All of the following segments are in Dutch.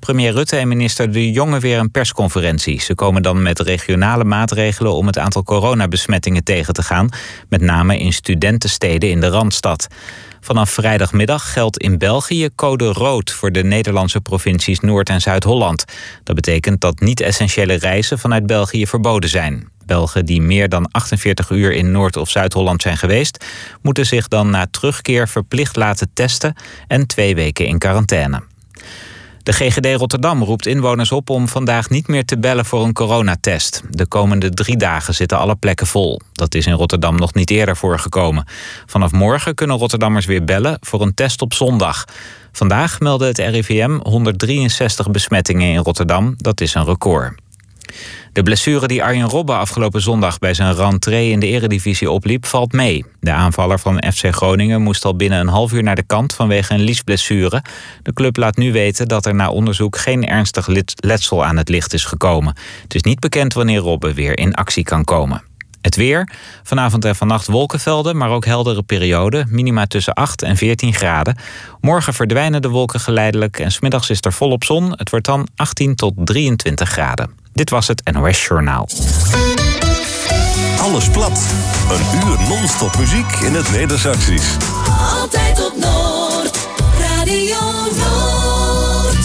premier Rutte en minister De Jonge weer een persconferentie. Ze komen dan met regionale maatregelen om het aantal coronabesmettingen tegen te gaan, met name in studentensteden in de Randstad. Vanaf vrijdagmiddag geldt in België code rood voor de Nederlandse provincies Noord- en Zuid-Holland. Dat betekent dat niet-essentiële reizen vanuit België verboden zijn. Belgen die meer dan 48 uur in Noord- of Zuid-Holland zijn geweest, moeten zich dan na terugkeer verplicht laten testen en 2 weken in quarantaine. De GGD Rotterdam roept inwoners op om vandaag niet meer te bellen voor een coronatest. De komende 3 dagen zitten alle plekken vol. Dat is in Rotterdam nog niet eerder voorgekomen. Vanaf morgen kunnen Rotterdammers weer bellen voor een test op zondag. Vandaag meldde het RIVM 163 besmettingen in Rotterdam. Dat is een record. De blessure die Arjen Robben afgelopen zondag bij zijn rentree in de Eredivisie opliep, valt mee. De aanvaller van FC Groningen moest al binnen een half uur naar de kant vanwege een liesblessure. De club laat nu weten dat er na onderzoek geen ernstig letsel aan het licht is gekomen. Het is niet bekend wanneer Robben weer in actie kan komen. Het weer. Vanavond en vannacht wolkenvelden, maar ook heldere perioden. Minima tussen 8 en 14 graden. Morgen verdwijnen de wolken geleidelijk en 's middags is er volop zon. Het wordt dan 18 tot 23 graden. Dit was het NOS Journaal. Alles plat. Een uur non-stop muziek in het Neder-Saxisch. Altijd op Noord. Radio Noord.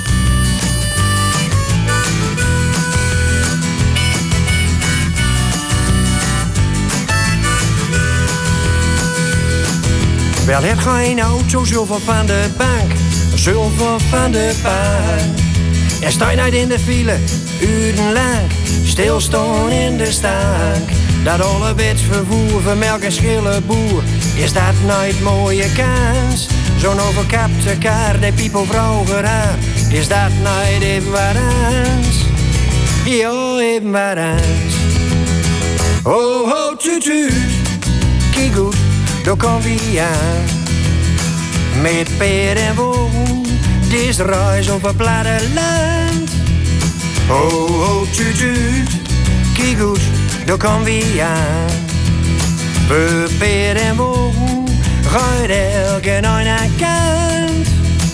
Wel, het geen auto, zoveel van de bank, zoveel van de bank. Er staat niet in de file, urenlang, stilstaan in de stank. Dat allerbeds vervoer van melk en schillenboer, is dat nooit mooie kans? Zo'n overkapte kaart, die piepelvrouw geraar, is dat nooit even wat aans? Ja, even wat aans. Oh, ho, tuut, tuut, kijk goed, daar komt wie aan. Met peer en woon, dit reis op het platteland. Oh, oh, tuut, tuut, kijk goed, daar komt wie aan. We peer en woon, gaat elke nooit naar kant.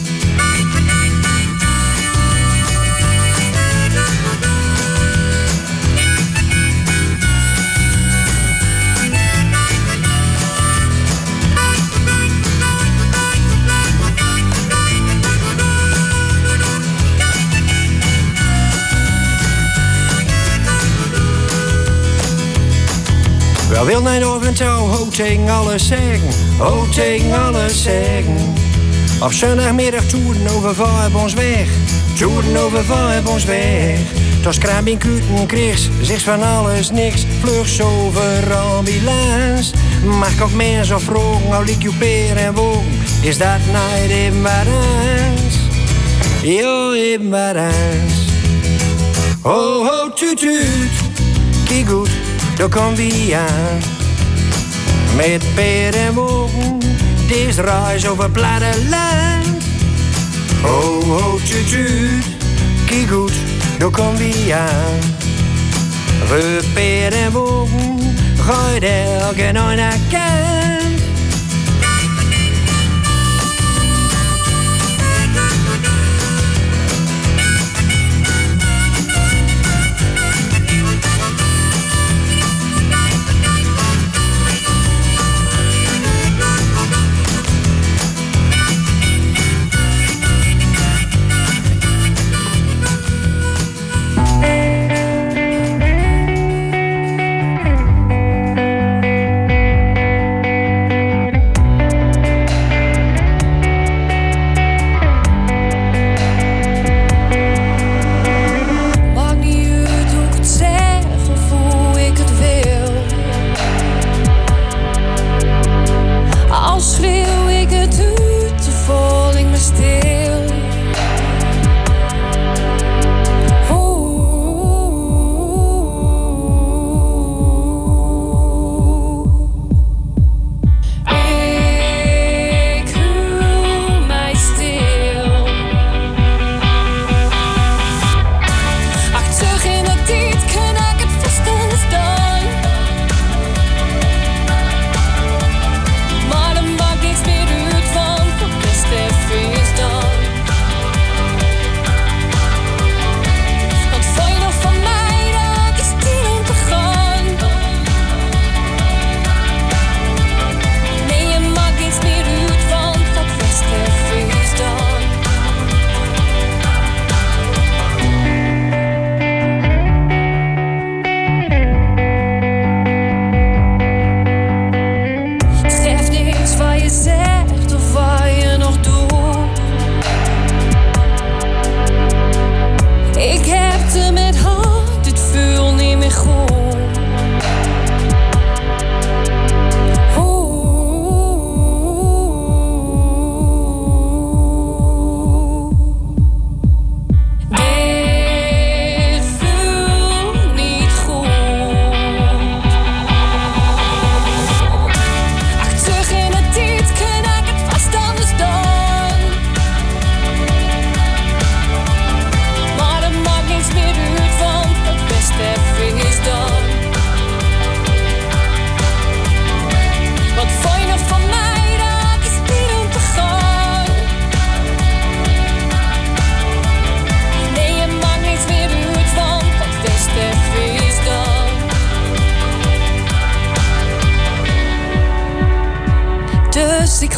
Wel wil niet over en toe, ho tegen alles zeggen, ho tegen alles zeggen. Op zondagmiddag toeren over Vijfbonsweg, toeren over Vijfbonsweg. Tot kraam in Kuten kreeg, zegt van alles niks, vluchts over ambulance. Mag ik ook mensen of vroegen, al liek je peer en wogen, is dat niet even wat aans? Jo, even wat aans. Ho, ho, tuut, tuut, kijk goed, daar komt wie aan. Met peer en wogen, deze reis over het platteland. Ho, ho, tuut, tuut, kijk goed, daar komt wie aan. We peer en wogen, gaat elke nooit naar kant.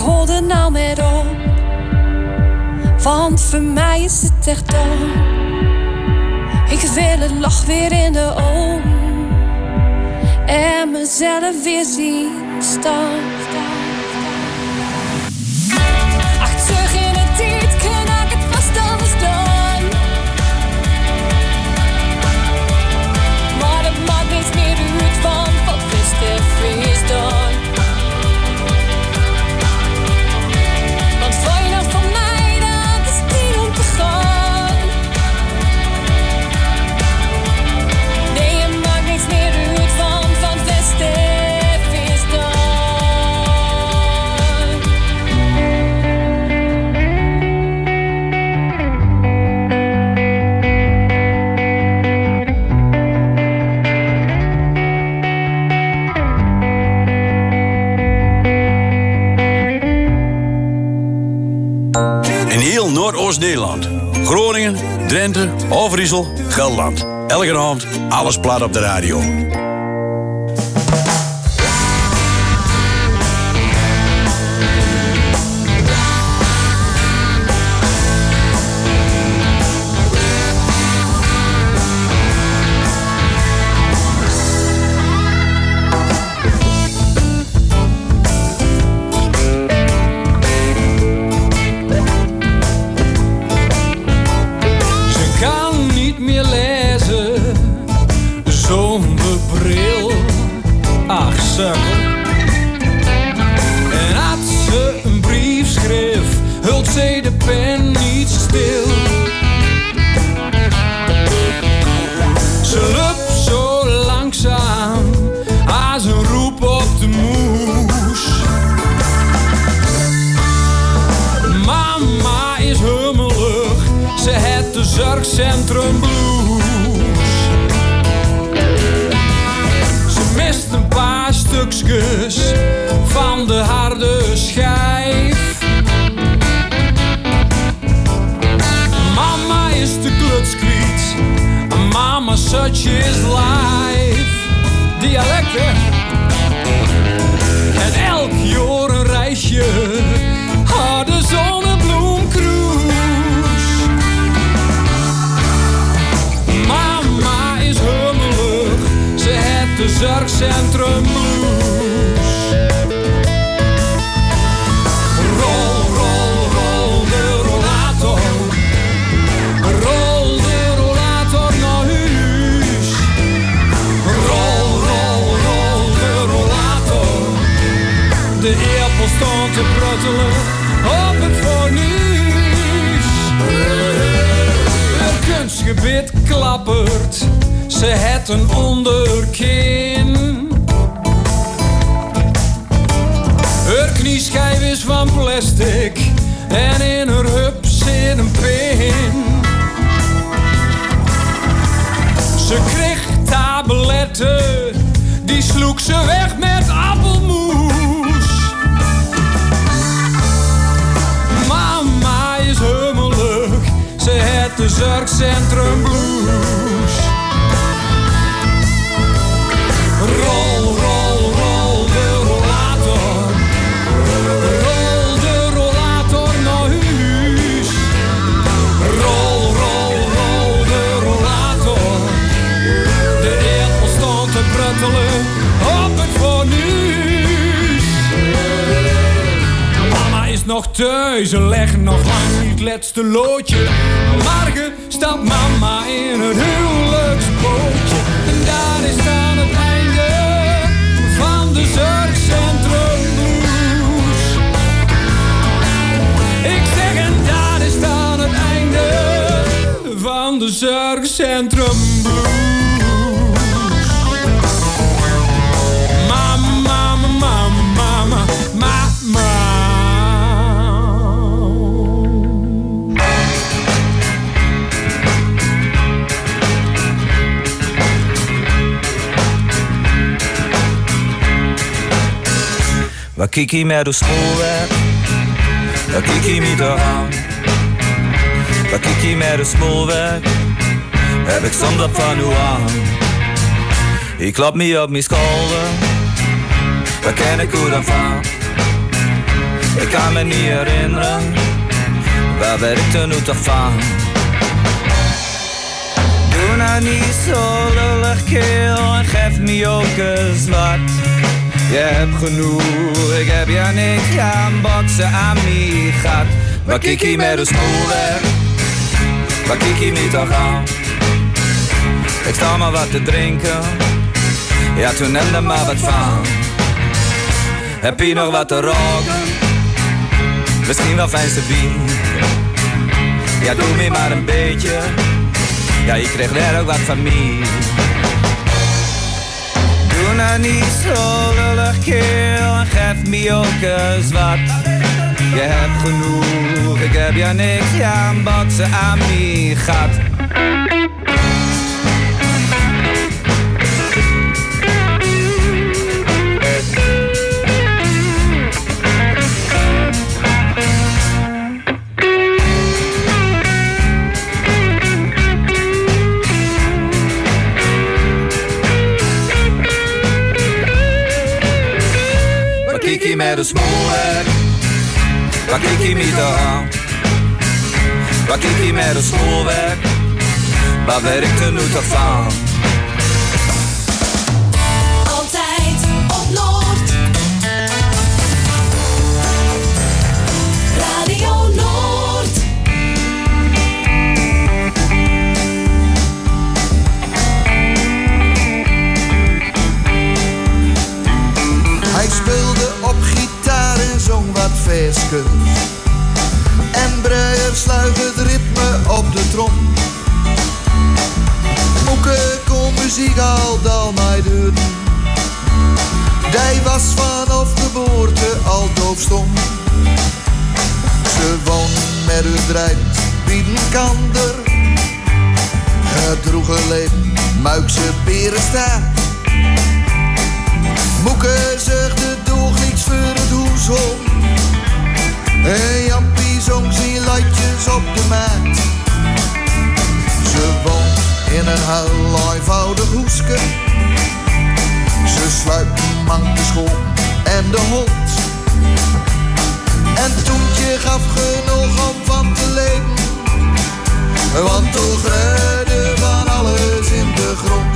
hol er nou met op. Want voor mij is het echt dom. Ik wil het lach weer in de ogen. En mezelf weer zien staan. Ach, terug in de tijd kan ik het vast anders doen. Maar dat maakt niets meer uit van wat is dan. Want voor je nog van mij, dat is niet om te gaan. Nee, je maakt niets meer uit van is dan. In heel Noordoost-Nederland. Groningen, Drenthe, Overijssel, Gelderland. Elke avond, alles plat op de radio. En had ze een brief schreef, hult ze de pen niet stil. Ze loopt zo langzaam, als een roep op de moes. Mama is hummelig, ze het de zorgcentrum blues. Mist een paar stukjes van de harde schijf. Mama is de kluts kwijt, mama such is life. Dialecten. En elk jaar een reisje, harde zonnebloemcruise. Mama is hummelig, ze het de zorgcentrum blues. Rol, rol, rol de rollator. Rol de rollator naar huis. Rol, rol, rol de rollator. De eerpel stond te pruttelen op het fornuis. Het kunstgebit klappert, ze het een onderkin. Haar knieschijf is van plastic en in haar heup zit een pin. Ze kreeg tabletten, die sloeg ze weg met appelmoes. Mama is hummelig, ze het de zorgcentrum blues. Rol, rol, rol de rollator. Rol de rollator naar huis. Rol, rol, rol de rollator. De eerpel stond te pruttelen op het fornuis. Mama is nog thuis, ze legt nog lang niet het laatste loodje. Morgen stapt mama in het huwelijksbootje. En daar is dan het einde van de zorgcentrum blues. Ik zeg en daar is dan het einde van de zorgcentrum blues. Mama, mama, mama, mama, mama. Waar kijk je met de spoorweg? Waar kijk je niet aan? Waar kijk je met de spoorweg? Heb ik soms dat van u aan? Ik klap me op mijn schouder. Waar ken ik hoe dan van? Ik kan me niet herinneren, waar werd ik er nu toch van? Doe nou niet zo lullig, kerel, en geef me ook eens wat. Je hebt genoeg, ik heb ja niks gaan boksen aan mij gat. Waar kijk je met de spoelweg? Waar kijk je niet toch aan? Ik sta maar wat te drinken, ja toen neem er maar wat van. Heb je nog wat te roken? Misschien wel fijnste bier. Ja doe me maar een beetje, ja je krijgt er ook wat van mij. Doe nou niet zo lullig, kerel, en geef me ook eens wat. Je hebt genoeg, ik heb ja niks gaan boksen aan mij gat. Kijk je met de spoelweg? Waar kijk je niet aan? Waar kijk je met de spoelweg? Waar werkt er nu toch van? Altijd op Noord. Radio Noord. Hij speelde op gitaar en zong wat versjes. En Breuer sluit het ritme op de trom. Moeke kon muziek al mij doen. Die was vanaf geboorte al doofstom. Ze won met u draait, bieden kander. Het droege leven, muikse berenstaart. Moeke zegde toch niks voor het hoeshol. En Jampie zong zijn luidjes op de maat. Ze woont in een heel eenvoudig hoeske. Ze sluit mank de school en de hond. En Toentje gaf genoeg om van te leven. Want toch redde van alles in de grond.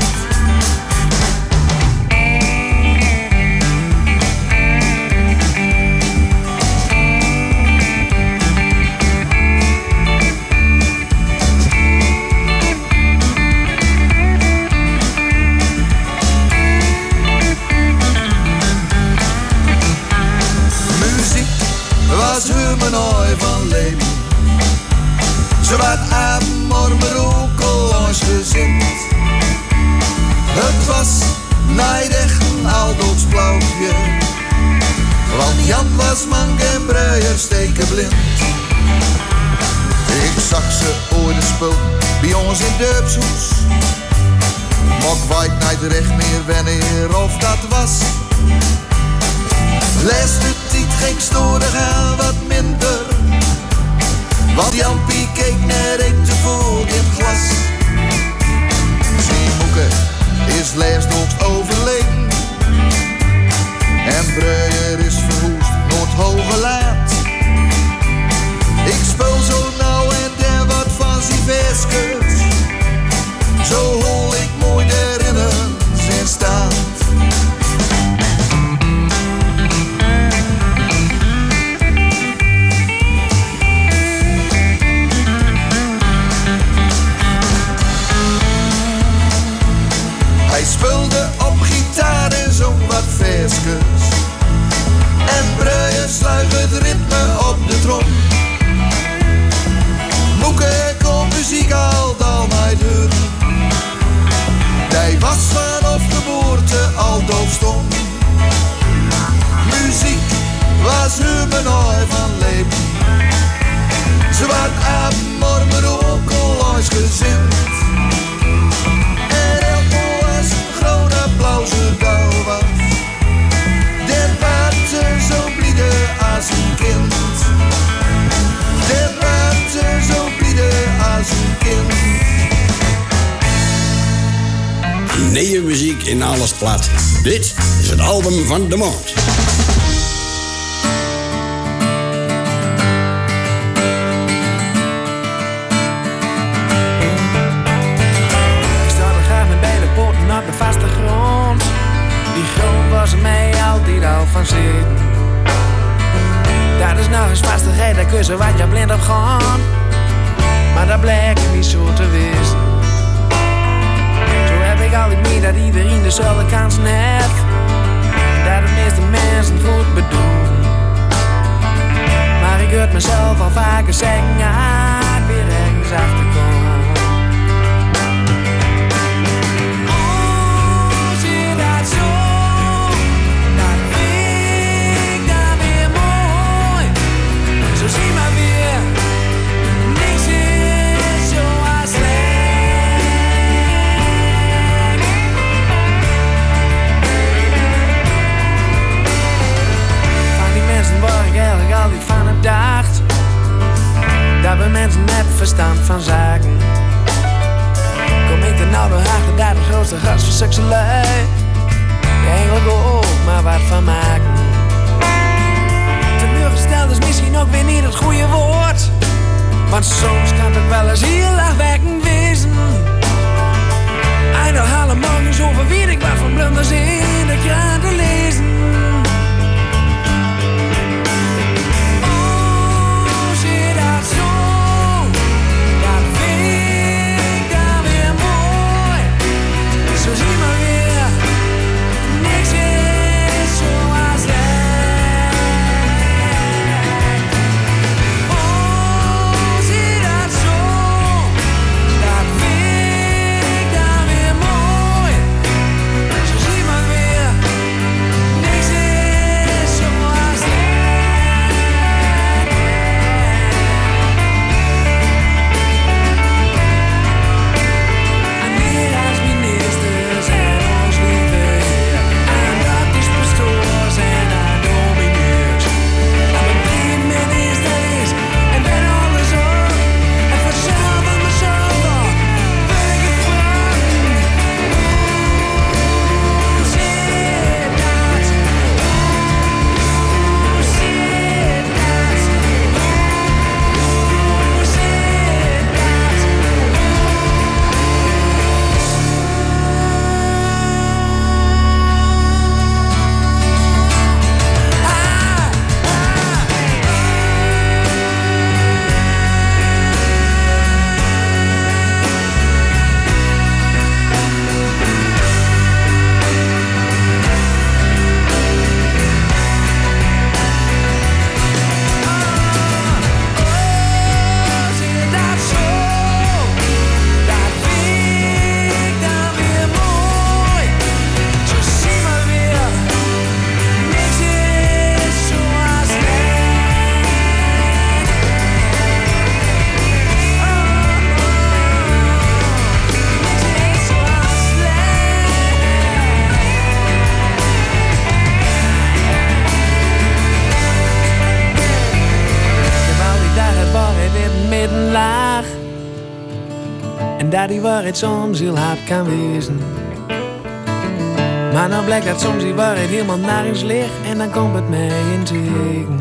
Was hun ooi van leven. Ze werd abendmorgen ook al langs gezind. Het was nijdig een aldoodsblauwtje. Want Jan was mank en Breuer stekenblind. Ik zag ze ooit spul bij ons in Dupshoes. Maar ik weet niet recht meer wanneer of dat was. Laatste tijd ging storig aan wat minder. Want Jampie keek naar ik te vol in het glas. Zijn Moeke is laatst nog overleden. En Breuer is verwoest, Noord-Hoge Laat. Ik speel zo nou en dan wat van zijn versjes. Zo hol ik mooi erin zijn staat. Hij speelde op gitaar en zong wat versjes. En Breuer sluit het ritme op de trom. Moeke kon muziek al mij doen. Die was vanaf geboorte al doofstom. Muziek was hun benooi van leven. Ze werd abendmorgen ook al langs gezind. En elke was een groot applaus er was. Den werd ze zo bliede als een kind. Den werd ze zo bliede als een kind. Nieuwe muziek in alles plat. Dit is het album van de maand. zitten. Dat is nog eens vastigheid, daar kussen wat je blind op gaan. Maar dat blijkt niet zo te wezen. Zo heb ik altijd mee dat iedereen dezelfde kansen heeft. En dat de meeste mensen het goed bedoelen. Maar ik hoor mezelf al vaker zeggen, ja, ik weer ergens achterkom. Zie maar weer, niks is zoals slecht. Van die mensen waar ik eigenlijk altijd van heb dacht, dat bij mensen net verstand van zaken. Kom ik er nou door achter dat het grootste gast van sekselui, je eigenlijk ook maar wat van maken. Teleurgesteld is misschien ook weer niet het goede woord, want soms kan het wel eens heel lachwekkend wezen. Eindig alle morgens over weet ik wat van blunders in de krant te lezen. Oh, zie dat zo, dat vind ik dan weer mooi. Zo zie maar weer, niks is zoals het. En dat die waarheid soms heel hard kan wezen. Maar nou blijkt dat soms die waarheid helemaal nergens ligt. En dan komt het mij in tegen.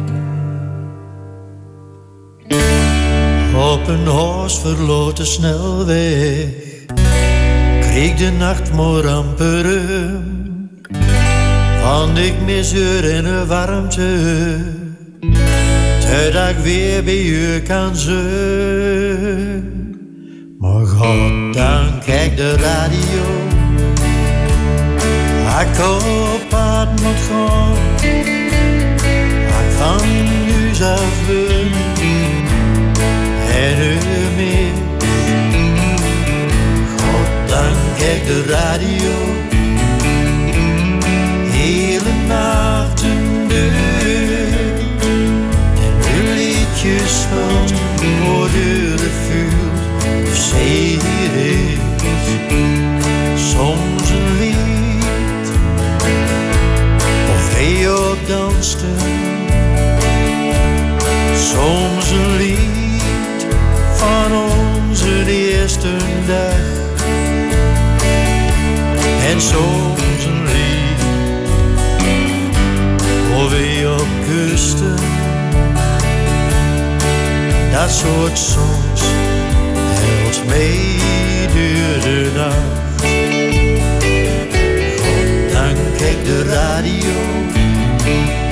Op een huisverlaten snelweg kreeg de nacht maar amper om. Want ik mis haar in de warmte, totdat ik weer bij je kan zijn. Maar God, dan kijk de radio, ik op pad moet gaan, ik van huis af wil en u mee. God, dan kijk de radio, hele nachten deur en uw liedjes van worden de vuur. Zee hier is soms een lied, of wij op dansten. Soms een lied van onze eerste dag. En soms een lied, of wij op kusten. Dat soort songs helpt mee door de nacht. God, dan kijk de radio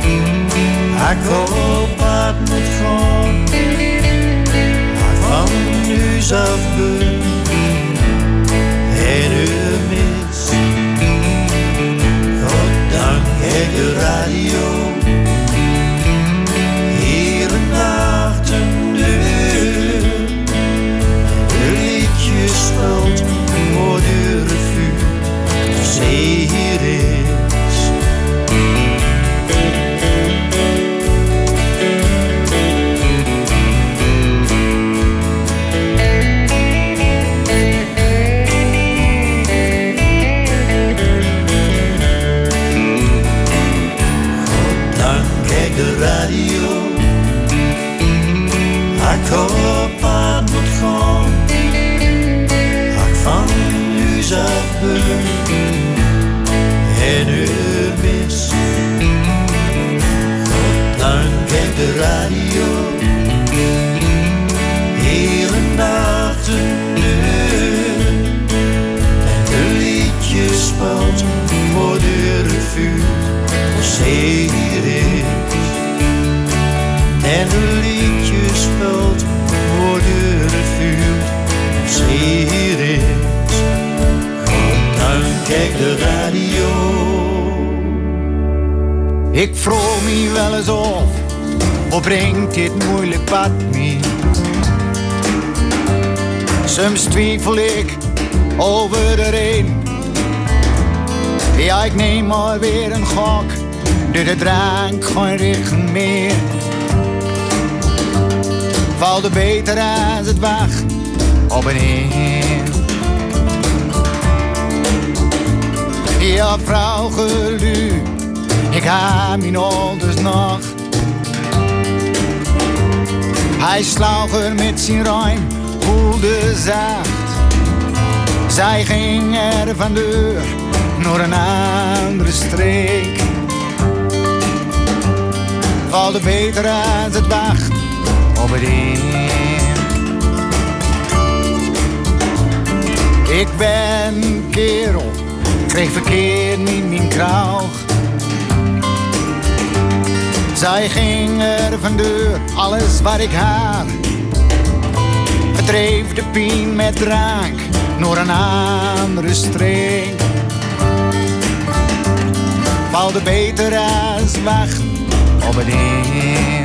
kijk de radio. Ik vroeg me wel eens af, wat brengt dit moeilijk pad mee? Soms twijfel ik over de reden. Ja, ik neem maar weer een gok, door de drank geen richten meer. Valt er beter als het wacht op een eer. Ja, vrouw geluk, ik heb mijn ouders nog. Hij sloeg er met zijn ruim, voelde zacht. Zij ging er van deur naar een andere streek. Valt er beter als het wacht op het eer. Ik ben een kerel, kreeg verkeerd niet mijn kraag. Zij ging er van deur, alles wat ik had. Verdreef de pijn met drank, naar een andere streek. Valt er beter als wachten op het eer.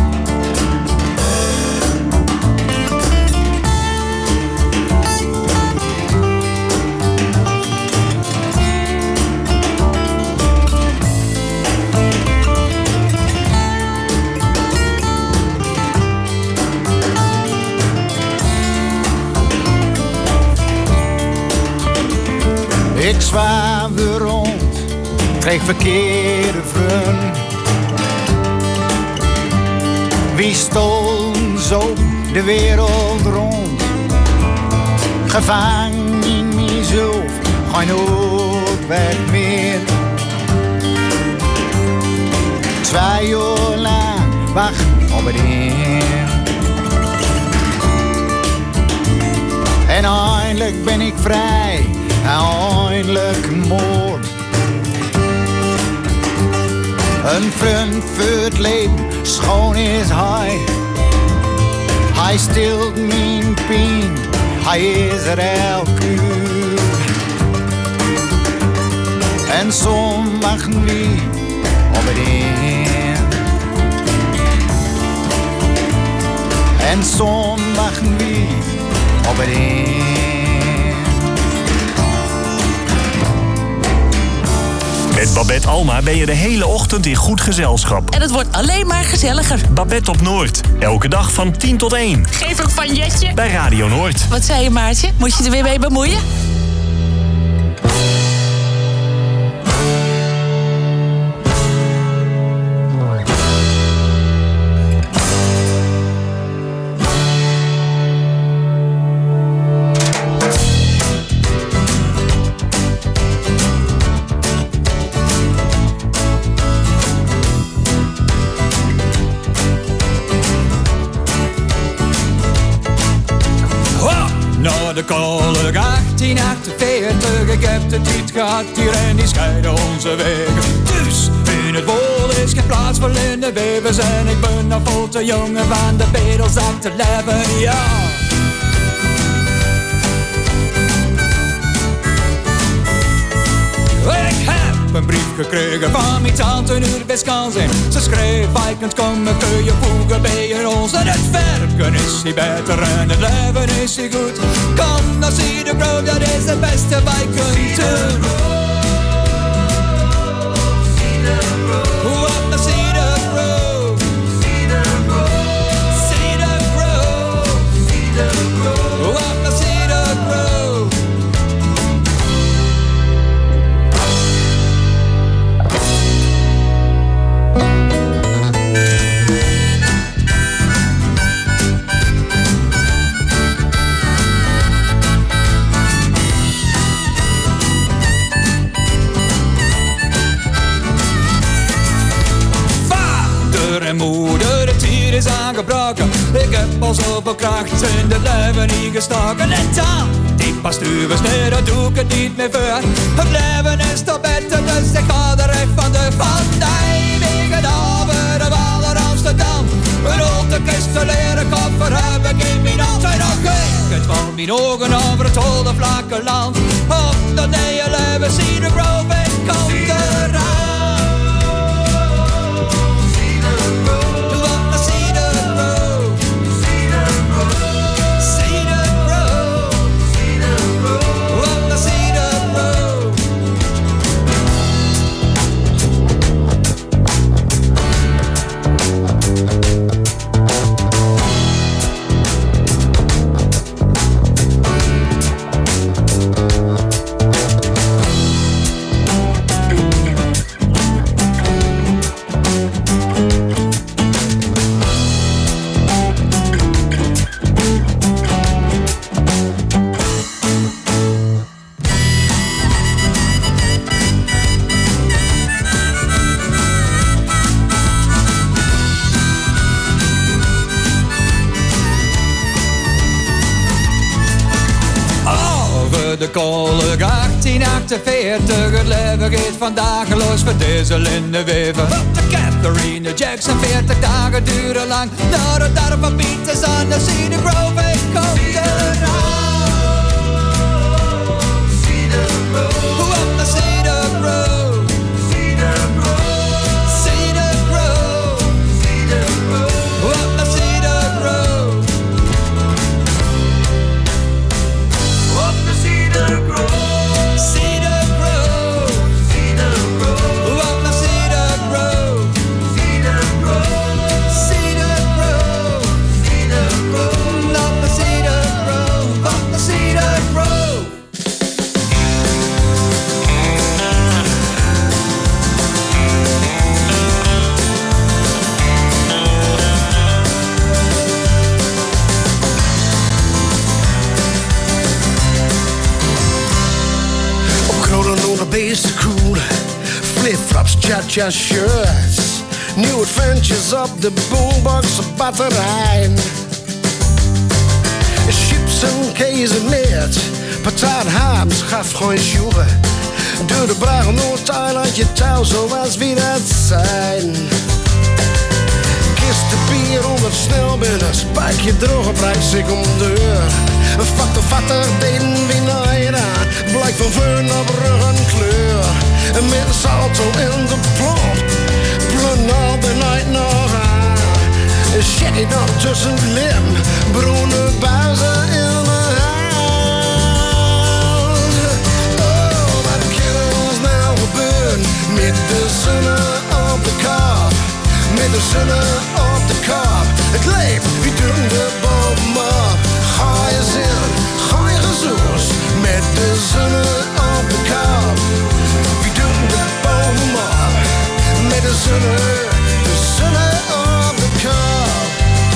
Ik zwaafde rond, kreeg verkeerde vrienden. Wie stol zo de wereld rond? Gevangen in mezelf, geen uitweg meer. 2 jaar lang wachten op het eer. En eindelijk ben ik vrij. Eindelijk moord. Een vriend voor het leven, schoon is hij. Hij stilt mijn pijn, hij is er elk uur. En soms wachten we op het eer. En soms wachten we op het eer. Met Babette Alma ben je de hele ochtend in goed gezelschap. En het wordt alleen maar gezelliger. Babette op Noord. Elke dag van 10 tot 1. Geef een vanjetje. Bij Radio Noord. Wat zei je, Maartje? Moet je er weer mee bemoeien? De kolk 1848, ik heb de tijd gehad hier en die scheiden onze wegen. Dus in het wol is geen plaats voor lindenwevers en ik ben nog vol te jong van de bedels af te leven, ja. Ik heb een brief gekregen van mijn tante uit Wisconsin. Ze schreef, wij kunt komen, kun je voegen bij ons. En het werken is hier beter en het leven is hier goed. Kom, dan zie de brood, dat is het beste wij kunnen doen. Wat dan zie de brood. Zie de brood. Zie de brood. Zie de brood. Wat dan zie de brood. Moeder, de tier is aangebroken. Ik heb al zoveel kracht in het leven ingestoken. En dan, die paar stuivers, nee, dat doe ik het niet meer voor. Het leven is toch beter, dus ik ga er echt van de vandij. Wegen over de wal naar Amsterdam. Een oude kist leren koffer heb ik in mijn hand. En nog ik het van mijn ogen over het holde vlakke land. Op dat nieuwe leven hebben Cedar Grove en komt eraan. De Kolk 1848, het leven gaat vandaag los voor diesel in de weven. De Catherine Jackson, 40 dagen duren lang. Naar het dorp van Pieters aan de Cedar Grove, ik kom eraan. Cedar Grove, op de Cedar Grove. Cedar Grove, Cedar Grove, Cedar Grove, op de Cedar Grove. Op de Cedar Grove. Basic cool, flip-flops, cha-cha shirts. New adventures op de boombox op batterij. Chips en kezen leert, patat ham, schaf gewoon sjoeren. Door de Bragen Noord-Tuil uit je touw zoals wie dat zijn. Kisten bier onder snelbinners, buik je droge prijs, ik om deur. Een factor vatter deden wie nooit aan, blijk van veun op rug en kleur. En met een salto in de plomp, plun al de night nog aan. Een shaggy nog tussen het lim, bruine buizen in mijn huis. Oh, wat kan ons nou gebeuren, met de zonne op de kop. Met de zonne op de kop, het leeft, wie doen de boom op. Ga je zin, ga je gezoes, met de zonne op de kop. Wie doen de boom op, met de zonne op de kop.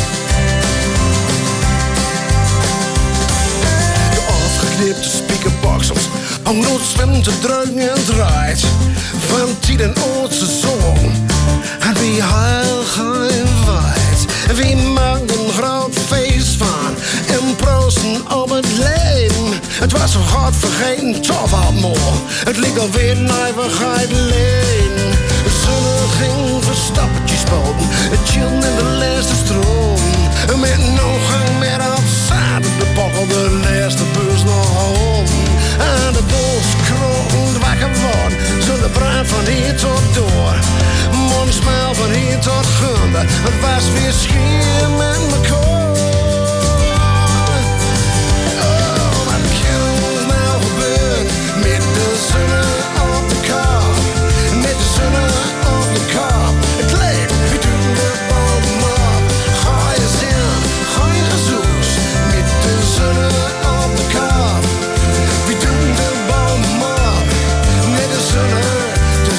De afgeknipte speakerboxers, om nooit zwem te drukken en draait. Van tijd en oortse zon. En wie heil geen wijd, wie maakt een groot feest van en proosten op het leven. Het was zo hard vergeten, tof allemaal, het liep alweer een eeuwigheid leen. De zon ging verstappertjes boten, het chillen in de laatste stroom. En met nog gang met outside, de bokkel de laatste bus nog om. Aan de bos kroon wakker worden, zonder brand van hier tot door. Mondsmaal van hier tot Gunde, het was weer schier met me koor. Oh, wat kan ons nou gebeuren, met de zonne op de kop. Met de zonne op de kop, het leeft, wie doet de boom op. Ga je zin, ga je gezoes, met de zonne op de kop. Wie doet de boom op, met de zonne op de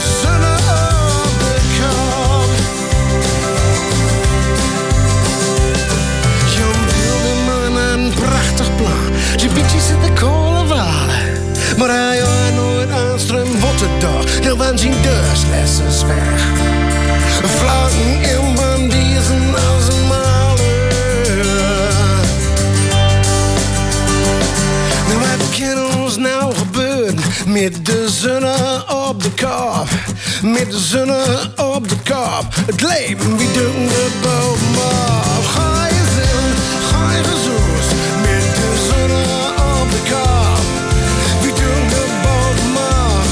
kop. Jan Wilderman een prachtig plan, zijn bietjes in de kolenwalen. Maar hij had nooit aanstroom wat het dag, heel van zijn deurslessen weg. Vlakken in bandiezen als een maler. Nou, wat kan ons nou gebeuren, met de zonne op de kop. Met de zonne op de kop, het leven, wie doet de boom op. Ga je zin, ga je gezoes, met de zonne op de kop. Wie doet de boom op,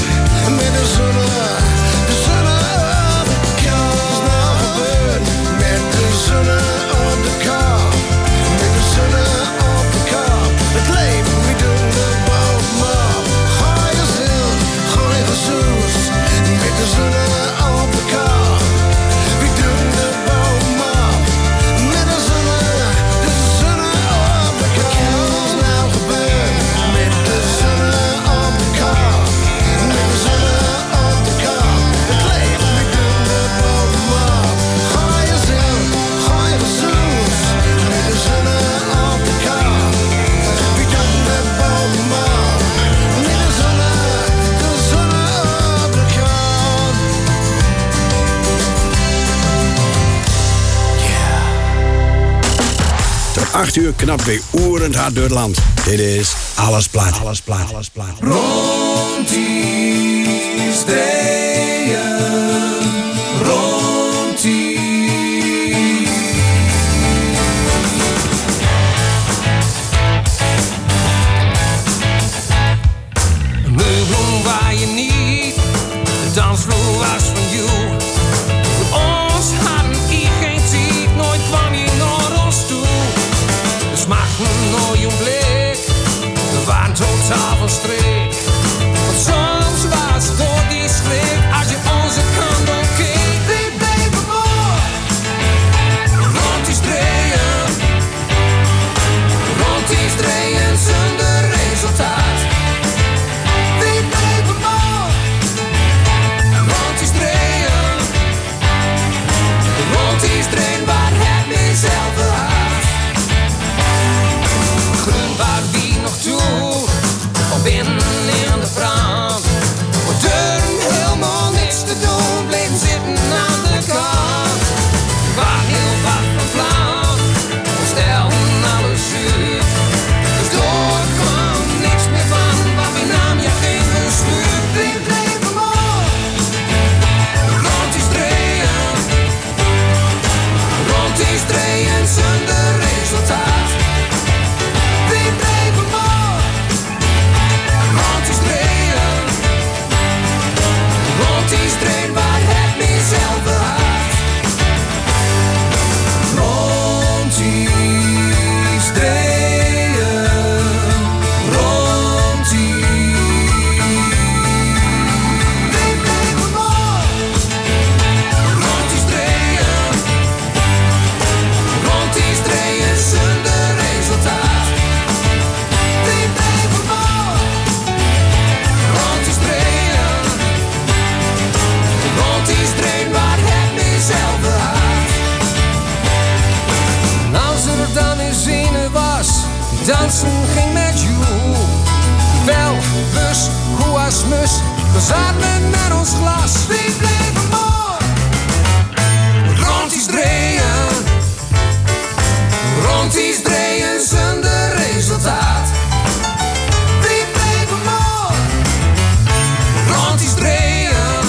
bestuur knapt weer oerend hard door het land. Dit is Alles Plat. Alles Plat. Alles Plat. Rond die streeën, rond die. Een meubel waar je niet, de dansvloer was van jou. Voor ons hadden ik geen tijd, nooit kwam je naar ons toe. De smaakten nooit je blik, we waren totaal van streek. Want soms was door die schrik, als je onze kant op keek. We bleven voor, rond die streeën, rond die streeën zonder resultaat. We bleven voor, rond die streeën, rond die streeën waar het mezelf had. Groen waar wie nog toe, van binnen in de brand. We durfden helemaal niks te doen, bleven zitten aan de kant. We waren heel wat van plan, we stelden alles uit. Dus door kwam niks meer van, wat we nam je geen bestuur. We bleven mooi, rond die streeën, rond die streeën zonder resultaat. We bleven mooi, rond die streeën, rond die streeën waar het mezelf had. Rond die streeën, rond die. We bleven mooi, rond die streeën, rond die streeën zonder resultaat. We bleven mooi, rond die streeën, rond die streeën waar het mezelf had. En als er dan eens een was, die dansen ging met jou. Wel, bus, hoe als mus, we zaten met ons glas. We bleven mooi, rond die streeën, rond die streeën zonder resultaat. We bleven mooi, rond die streeën,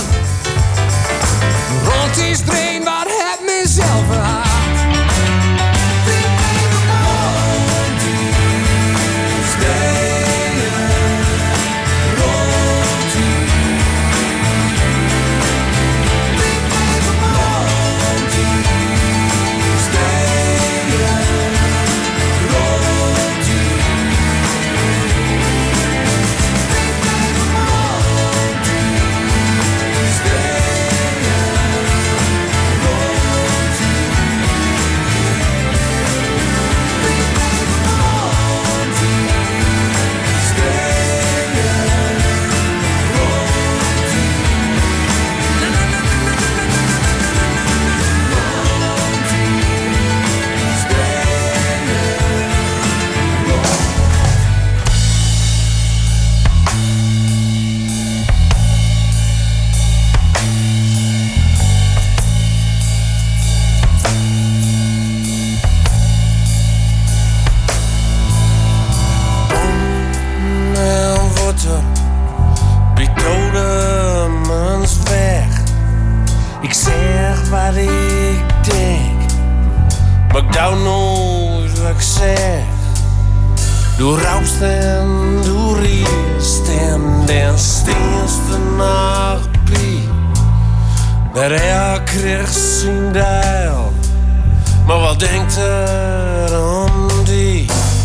rond die streeën waar het mezelf had. We bleven mooi, rond die streeën, rond die. We bleven mooi, rond die streeën, rond die. Ik zeg wat ik denk, maar ik doe nooit wat ik zeg. Du raust en du riest en den stinste nachtpie. Der er kreeg zijn deel, maar wat denkt er om die?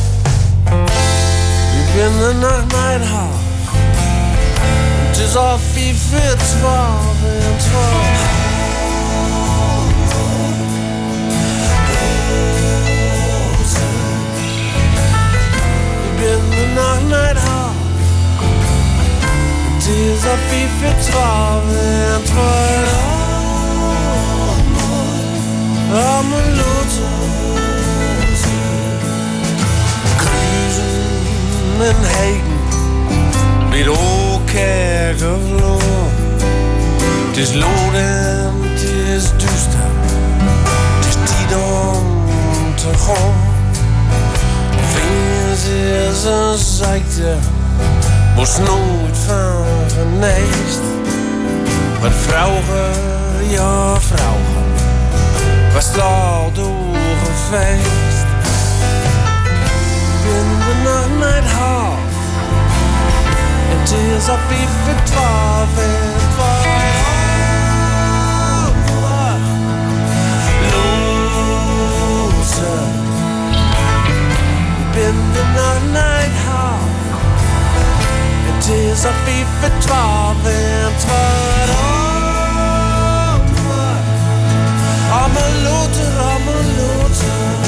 Ik ben de nacht mijn half, het is al 4 voor 12 en 12. In the night half, het is al 4 voor 12 en 12. Al mijn loten kruisen en heen, met elkaar gevlogen. Het is lood en het is duister, het is tijd om te gaan. is een ziekte, moest nooit van geneest. Maar vrouwen, ja vrouwen, was het al doorgefeest. Ben de nacht niet half, het is op even 12 en 12. Ben de nacht niet half, het is op even 12 en 12. Amelote, amelote.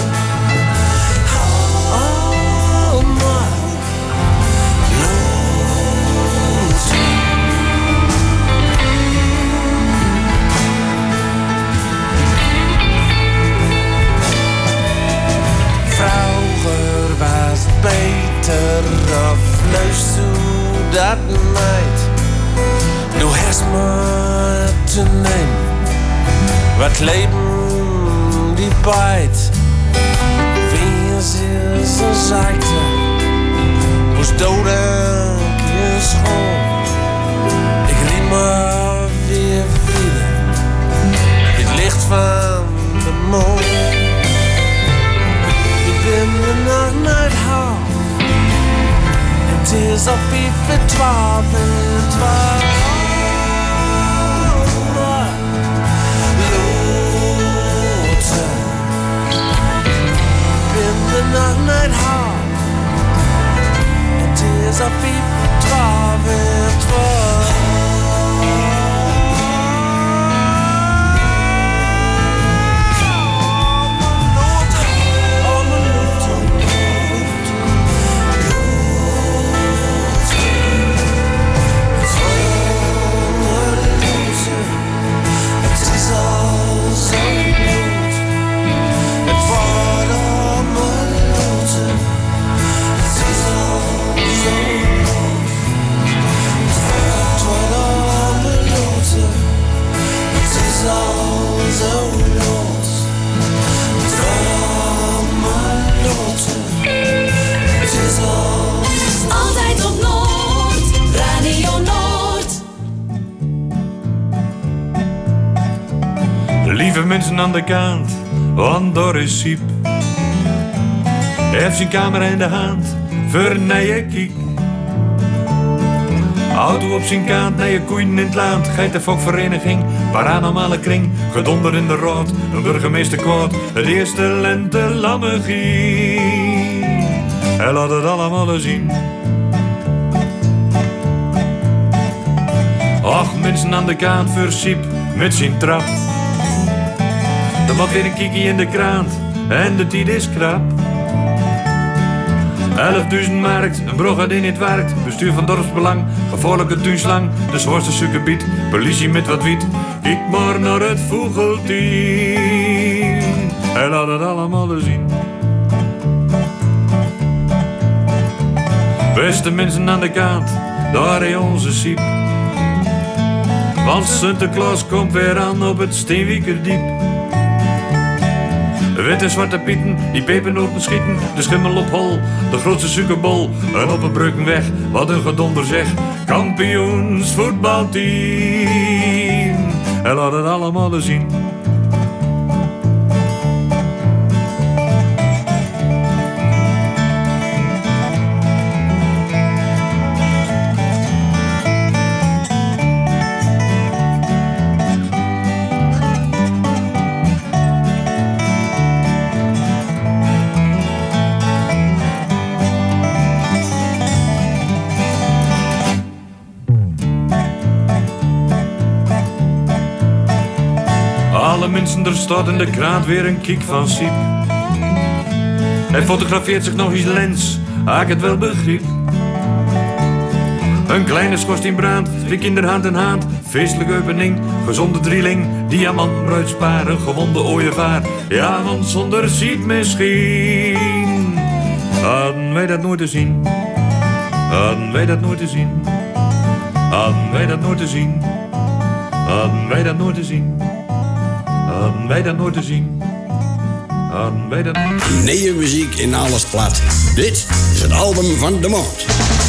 Vroeger was het beter of luister dat meid. Nu heeft me te nemen. Wat leven die bijt. Wie is een ziekte, moest dood en keer schoon. Ik liet me weer vielen, het licht van de maan. Ik ben de nacht niet half, het is op even 12 en 12. The night hall, it is a beat 12 and 12. Altijd op Noord, Radio Noord. Lieve mensen aan de kant, want daar is Siep. Hij heeft zijn camera in de hand, voor een nieuwe kiek. Auto op zijn kant, naar je koeien in het land. Geitenfokvereniging, paranormale kring. Gedonder in de rood, een burgemeester kwaad. Het eerste lente lammegie. Hij laat het allemaal zien. Och, mensen aan de kant voor Siep met zijn trap. Er moet weer een kiekie in de krant en de tijd is krap. 11.000 markt, een brood in het werkt. Bestuur van dorpsbelang, gevaarlijke tuinslang. De zwaarste suikerbiet, politie met wat wiet. Kijk maar naar het vogelteam. Hij laat het allemaal zien. Beste mensen aan de kant, daar is onze Siep. Want Sinterklaas komt weer aan op het Steenwiekerdiep. Witte zwarte pieten, die pepernoten schieten. De schimmel op hol, de grootste suikerbol. En op een Bruggenweg, wat een gedonder zeg. Kampioensvoetbalteam. Hij laat het allemaal zien. Mensen, er staat in de krant weer een kiek van Siep. Hij fotografeert zich nog eens lens, ik het wel begreep. Een kleine schorst in brand, twee kinderen hand in hand. Feestelijke opening, gezonde drieling. Diamant, bruidspaar, een gewonde ooievaar. Ja, want zonder Siep misschien hadden wij dat nooit te zien. Hadden wij dat nooit te zien. Hadden wij dat nooit te zien. Hadden wij dat nooit te zien. Hadden wij dat nooit te zien. Hadden wij dat... Nieuwe muziek in alles plat. Dit is het album van de maand.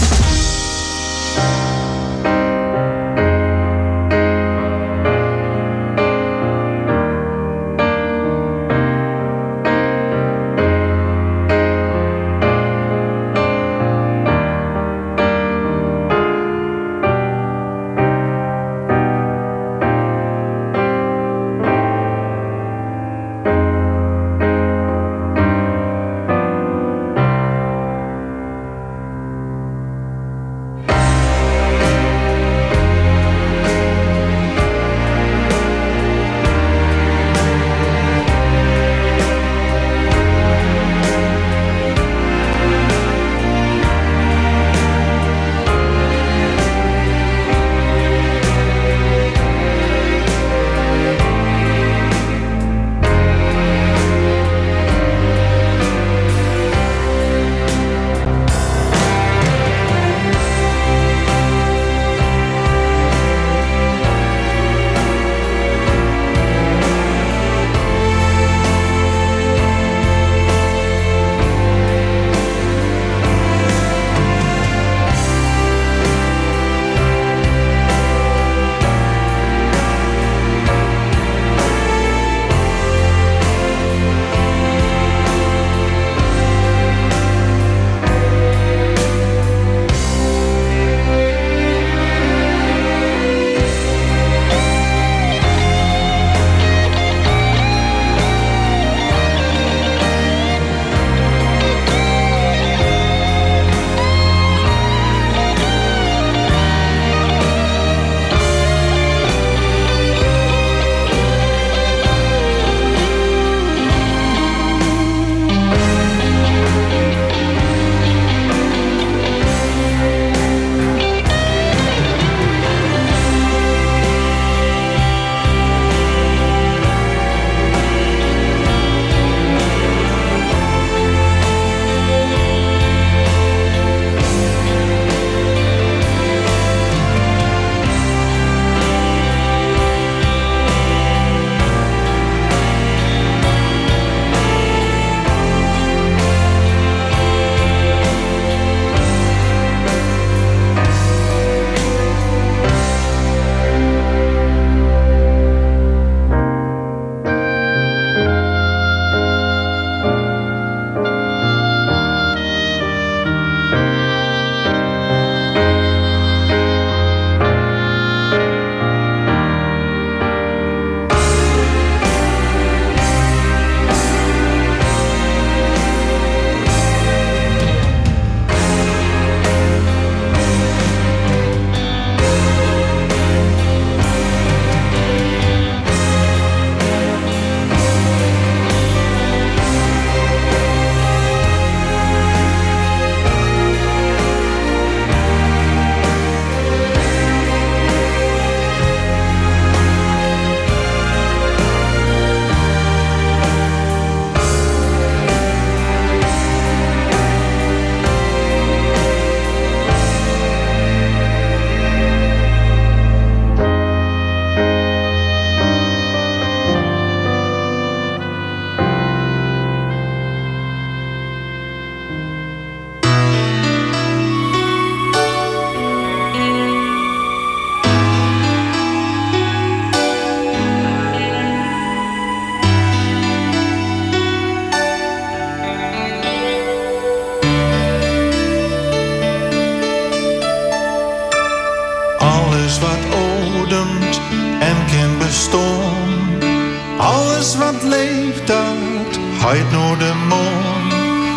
Alles wat leeft, dat gaat naar de maan.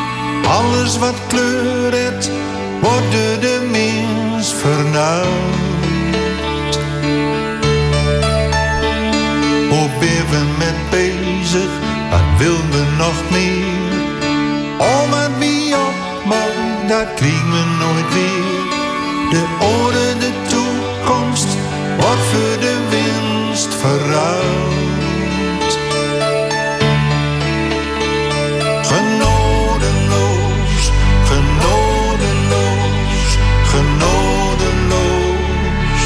Alles wat kleurt, wordt door de mens vernauwd. Hoe ben we met bezig, wat wil we nog meer? Al wat wie opmaakt, dat krijgen we nooit weer. De orde, de toekomst, wordt voor de winst verruild. Genodeloos, genodeloos, genodeloos.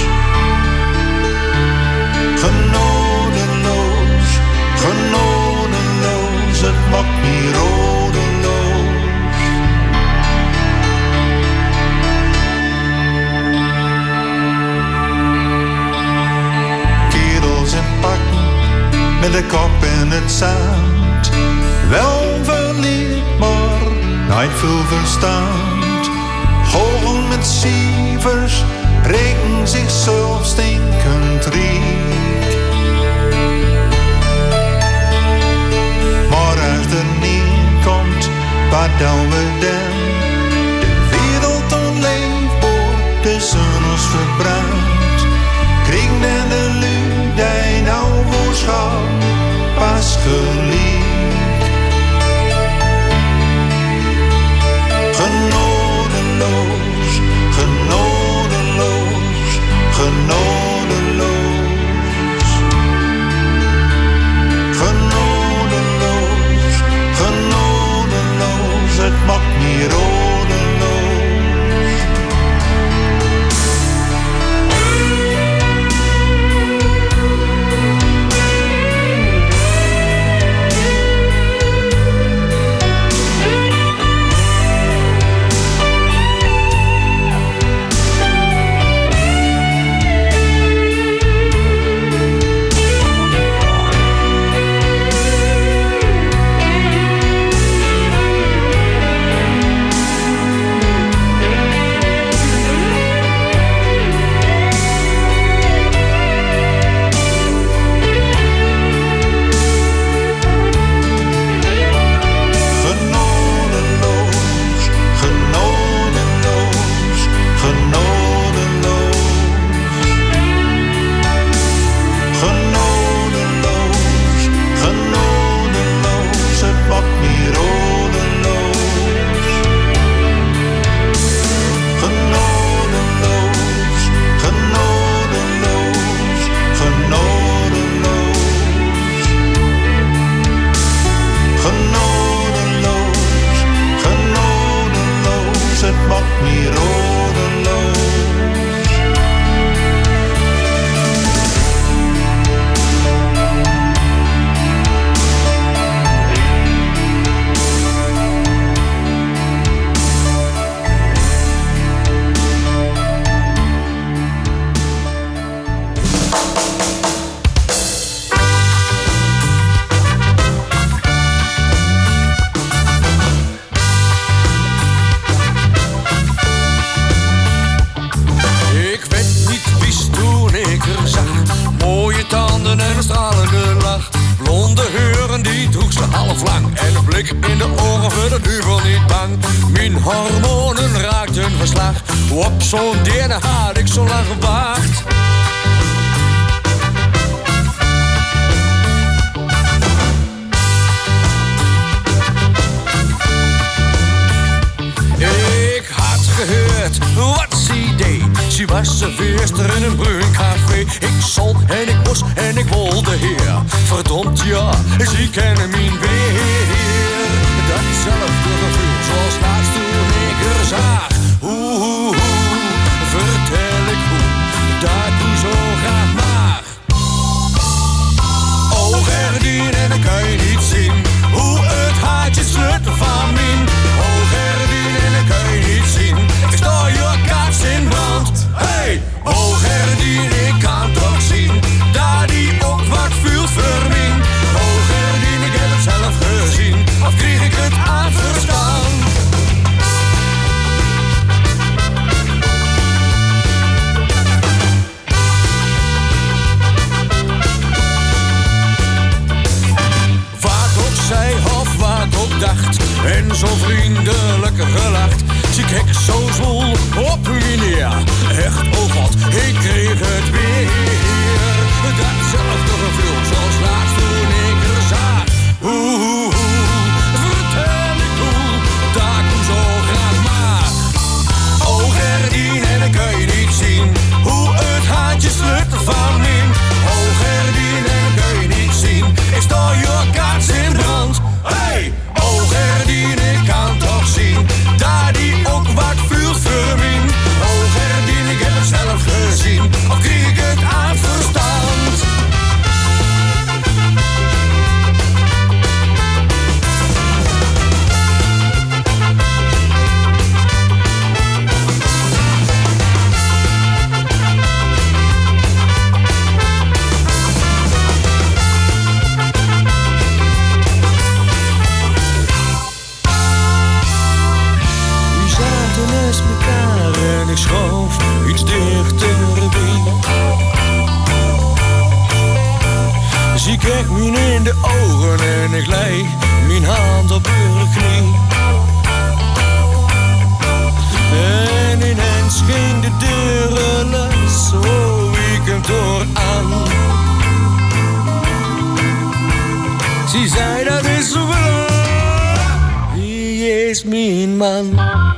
Genodeloos, genodeloos, het maakt me rodeloos. met de kop in het zand. Wel verliefd, maar niet veel verstand. Goochelen met cijfers, reken zichzelf stinkend riek. Maar als er niet komt, wat doen we dan? De wereld onleefbaar, de zon ons verbrandt. Kriegen dan de lui die nou voor schouw pas geliefd. Genodeloos, genodeloos, genodeloos. Genodeloos, genodeloos, het maakt me rodeloos. En ik leg mijn hand op haar knie. En ineens ging de deuren los, zo ik hem door aan. Ze zei dat is zo waar, wie is mijn man?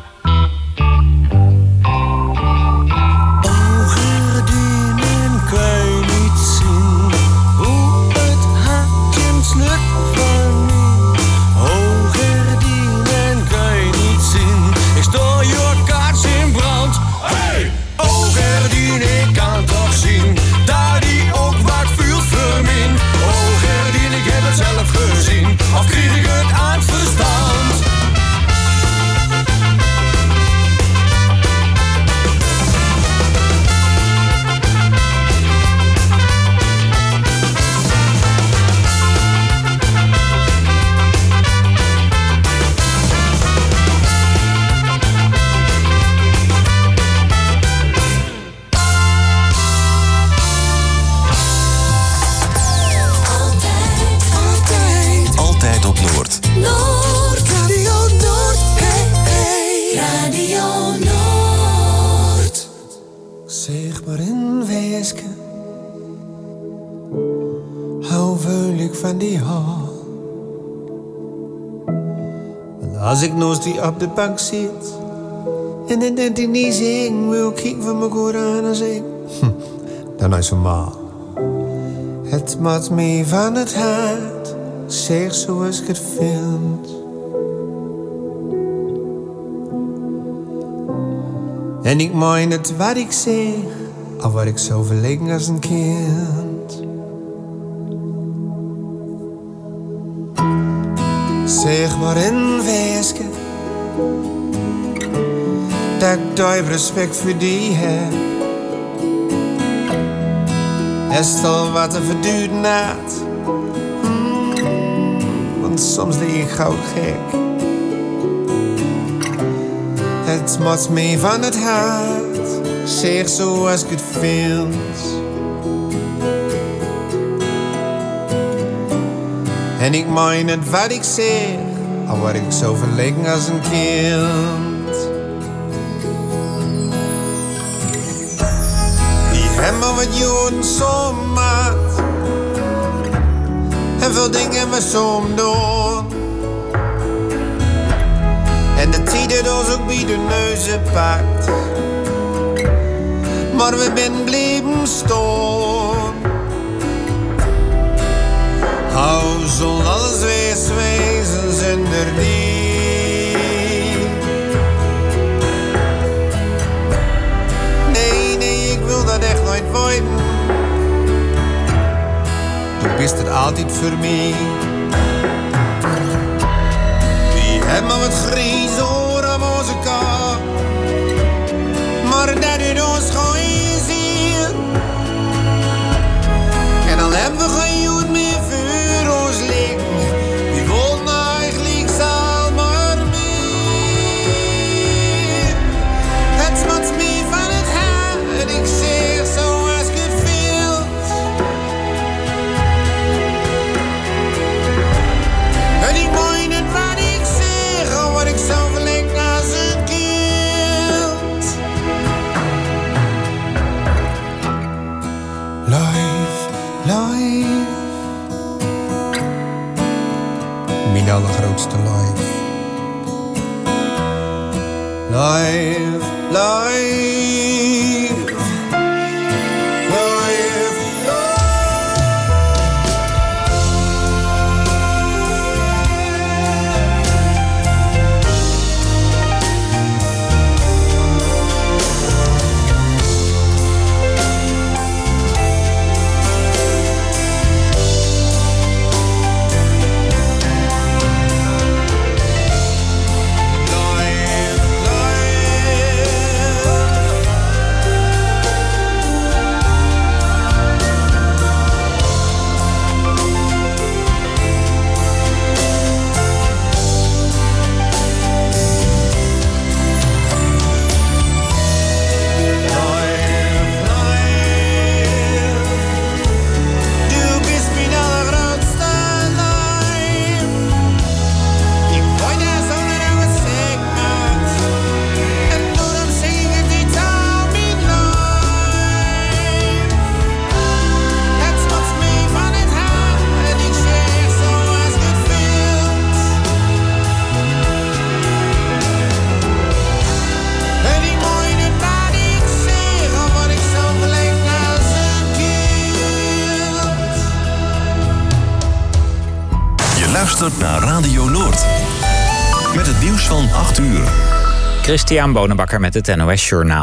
Oogerdiemen kan je niet zien, hoe het hartje sluit van mij. Oogerdiemen kan je niet zien, ik stoor je kaars in brand. Hey! Oogerdien, ik kan toch zien, dat die ook wat vuur vermin. Oogerdien, ik heb het zelf gezien, of kreeg ik het aan het verstand? Altijd op Noord. Noord, Radio Noord, hey, hey. Radio Noord. Zeg maar een weeske, hou vuil ik van die haar. Want als ik naast die op de bank zit en dan denkt hij niet zingen wil, kijk van me goed aan en zeg dan is het maar. Het maakt me van het hart, zeg zoals ik het vind. En ik meen het wat ik zeg, al word ik zo verlegen als een kind. Zeg maar een weeske, dat ik duif respect voor die heb. Is al wat er verduurd naad, want soms deed ik gauw gek. Het maakt me van het hart, zeg zoals ik het vind. En ik meen het wat ik zeg, al word ik zo verlegen als een kind. Die hebben wat joden zo maat, en veel dingen we zo doen. En de tijd het ons ook bij de neuzen pakt, maar we zijn blijven staan. Hou zal alles wezen zonder die. Nee, ik wil dat echt nooit worden. Du bist het altijd voor mij. Die hebben wat grijs oor op onze kop, maar dat doet ons gewoon zien. En dan hebben we geen jood meer voor ons liggen. Die wilden eigenlijk zal maar meer. Het smaakt me van het hart, ik zeg zoals ik het wil. En ik meen het wat ik zeg, al word ik zo verlengd luistert naar Radio Noord. Met het nieuws van 8 uur. Christian Bonenbakker met het NOS Journaal.